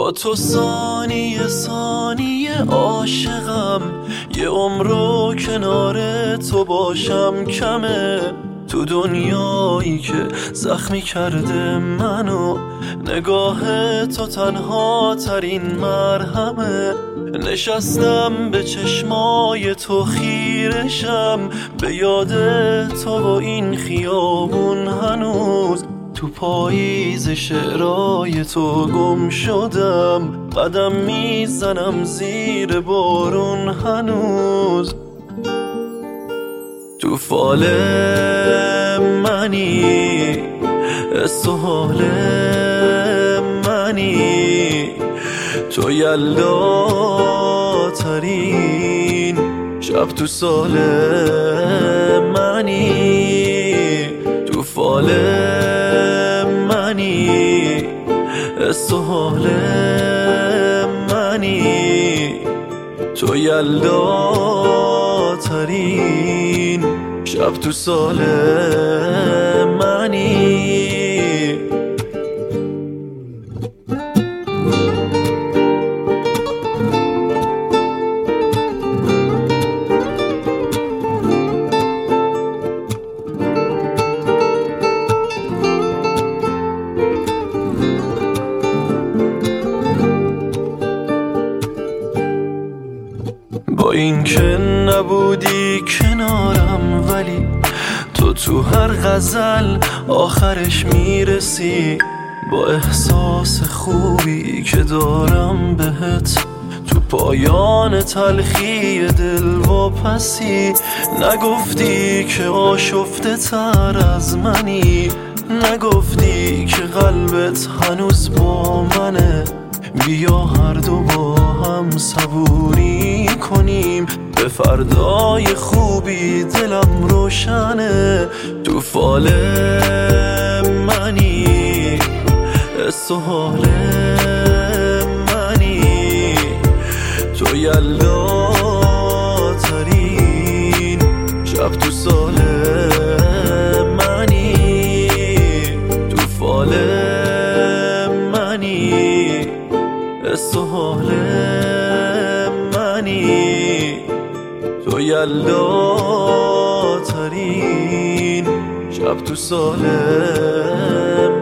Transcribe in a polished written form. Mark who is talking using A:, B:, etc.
A: با تو ثانیه ثانیه عاشقم، یه عمرو کنار تو باشم کمه. تو دنیایی که زخمی کرده منو، نگاه تو تنها ترین مرهمه. نشستم به چشمای تو خیرشم، به یاد تو و این خیابون هنوز. تو پاییز شعرهای تو گم شدم، قدم میزنم زیر بارون هنوز. تو فال منی، حس و حال منی، تو یلدا ترین شب تو سال منی. تو فال منی، حس و حال منی، تو یلدا ترین شب تو سال منی. با این که نبودی کنارم، ولی تو هر غزل آخرش میرسی. با احساس خوبی که دارم بهت، تو پایان تلخی دل واپسی. نگفتی که آشفته تر از منی، نگفتی که قلبت هنوز با منه. بیا هر دو با هم صبوری کنیم، به فردای خوبی دلم روشنه. تو فال منی، حس و حال منی، تو یلدا ترین شب تو سال منی. تو فال منی، حس و حال منی، تو یلدا ترین شب تو سال